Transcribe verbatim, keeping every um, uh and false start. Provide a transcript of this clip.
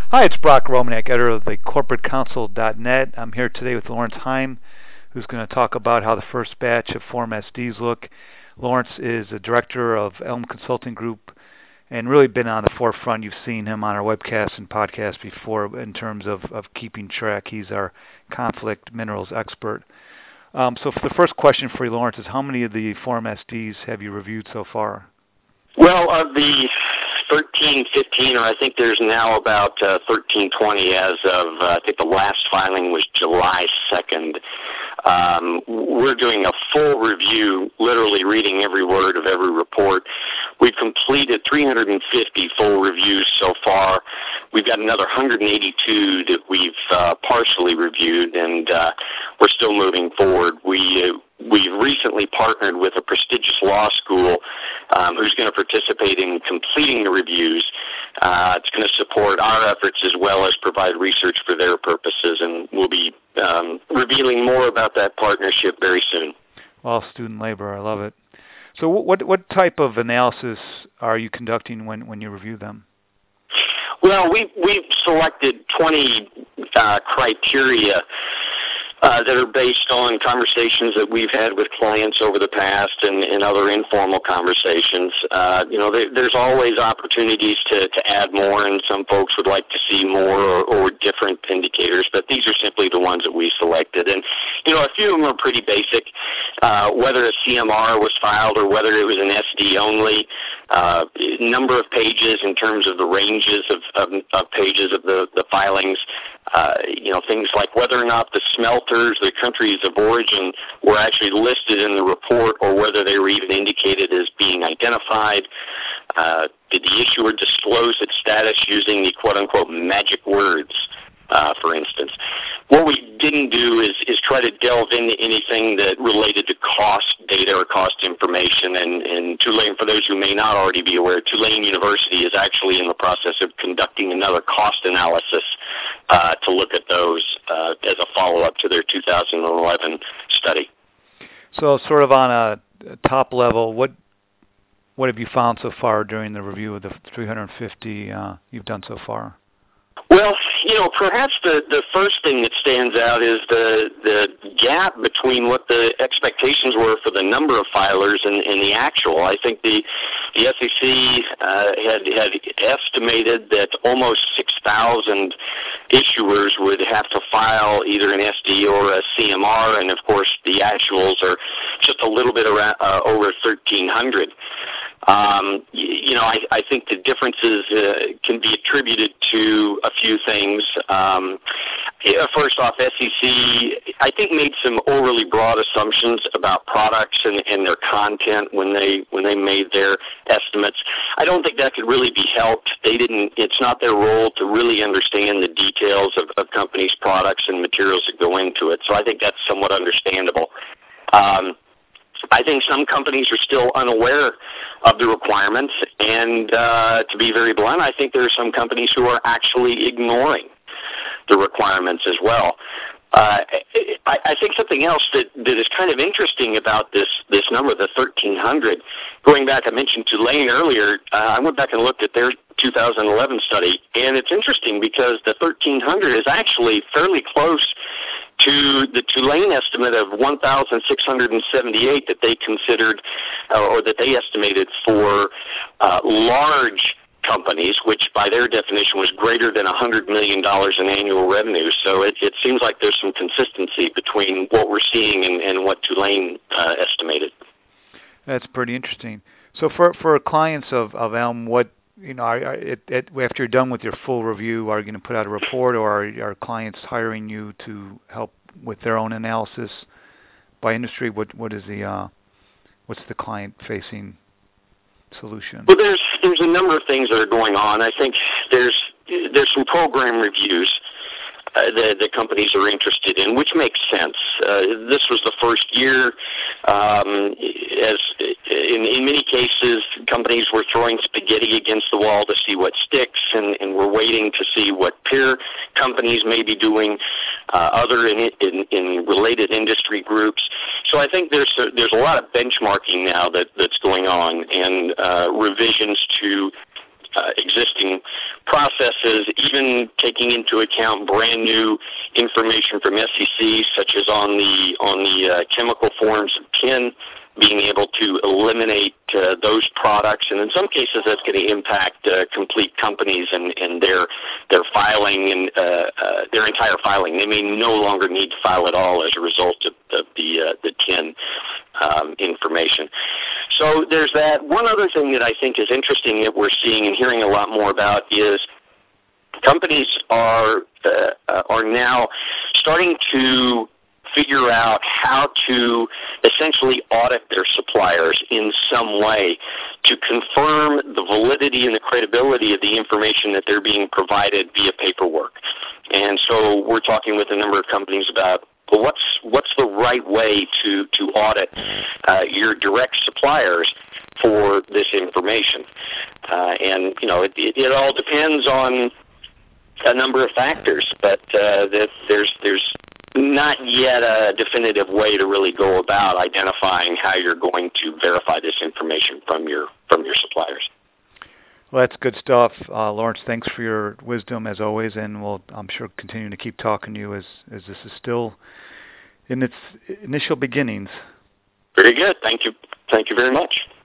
Hi, it's Brock Romanek, editor of the corporate council dot net. I'm here today with Lawrence Heim, who's going to talk about how the first batch of Form S Ds look. Lawrence is a director of Elm Consulting Group and really been on the forefront. You've seen him on our webcasts and podcasts before in terms of, of keeping track. He's our conflict minerals expert. Um, so for the first question for you, Lawrence, is how many of the Form S Ds have you reviewed so far? Well, of the thirteen fifteen, or I think there's now about uh, thirteen twenty as of, uh, I think the last filing was July second. Um, we're doing a full review, literally reading every word of every report. We've completed three hundred fifty full reviews so far. We've got another one hundred eighty-two that we've uh, partially reviewed, and uh, we're still moving forward. We uh, We've recently partnered with a prestigious law school um, who's going to participate in completing the reviews. Uh, it's going to support our efforts as well as provide research for their purposes, and we'll be um, revealing more about that partnership very soon. Well, student labor, I love it. So what what type of analysis are you conducting when, when you review them? Well, we, we've selected twenty uh, criteria Uh, that are based on conversations that we've had with clients over the past and, and other informal conversations. Uh, you know, there, there's always opportunities to, to add more, and some folks would like to see more or, or different indicators, but these are simply the ones that we selected. And, you know, a few of them are pretty basic, uh, whether a C M R was filed or whether it was an S D only, uh, number of pages in terms of the ranges of, of, of pages of the, the filings, uh, you know, things like whether or not the smelters, the countries of origin, were actually listed in the report or whether they were even indicated as being identified. Uh, did the issuer disclose its status using the quote-unquote magic words, uh, for instance? What we didn't do is, is try to delve into anything that related to cost data or cost information. And, and Tulane, for those who may not already be aware, Tulane University is actually in the process of conducting another cost analysis uh, to look at those uh, as a follow-up to their two thousand eleven study. So sort of on a top level, what what have you found so far during the review of the three hundred fifty uh, you've done so far? Well, you know, perhaps the, the first thing that stands out is the the gap between what the expectations were for the number of filers and, and the actual. I think the the S E C uh, had had estimated that almost six thousand issuers would have to file either an S D or a C M R, and of course the actuals are just a little bit around, uh, over thirteen hundred. Um, you know, I, I think the differences uh, can be attributed to a few things. Um, first off, S E C, I think, made some overly broad assumptions about products and, and their content when they when they made their estimates. I don't think that could really be helped. They didn't. It's not their role to really understand the details of, of companies' products and materials that go into it. So I think that's somewhat understandable. Um, I think some companies are still unaware of the requirements, and uh, to be very blunt, I think there are some companies who are actually ignoring the requirements as well. Uh, I, I think something else that, that is kind of interesting about this, this number, the thirteen hundred, going back, I mentioned Tulane earlier, uh, I went back and looked at their two thousand eleven study, and it's interesting because the thirteen hundred is actually fairly close to the Tulane estimate of one thousand six hundred seventy-eight that they considered, uh, or that they estimated for uh, large companies, which by their definition was greater than one hundred million dollars in annual revenue. So it, it seems like there's some consistency between what we're seeing and, and what Tulane uh, estimated. That's pretty interesting. So for for clients of, of Elm, what you know, are, are it, it, after you're done with your full review, are you going to put out a report, or are, are clients hiring you to help with their own analysis by industry? What what is the uh, what's the client facing solution? Well, there's there's a number of things that are going on. I think there's there's some program reviews uh, that the companies are interested in, which makes sense. Uh, this was the first year. Um, as in, in many cases, companies were throwing spaghetti against the wall to see what sticks, and, and we're waiting to see what peer companies may be doing, uh, other in, in, in related industry groups. So I think there's a, there's a lot of benchmarking now that, that's going on, and uh, revisions to uh, existing processes, even taking into account brand new information from S E C, such as on the on the uh, chemical forms of tin, being able to eliminate uh, those products, and in some cases that's going to impact uh, complete companies and, and their their filing and uh, uh, their entire filing. They may no longer need to file at all as a result of, of the uh, the tin um, information. So there's that. One other thing that I think is interesting that we're seeing and hearing a lot more about is companies are uh, are now starting to figure out how to essentially audit their suppliers in some way to confirm the validity and the credibility of the information that they're being provided via paperwork. And so we're talking with a number of companies about, well, what's what's the right way to to audit uh, your direct suppliers for this information? Uh, and you know, it, it, it all depends on a number of factors, but uh, that there's there's not yet a definitive way to really go about identifying how you're going to verify this information from your from your suppliers. Well, that's good stuff, uh, Lawrence. Thanks for your wisdom as always, and we'll, I'm sure, continue to keep talking to you as as this is still in its initial beginnings. Very good. Thank you. Thank you very much.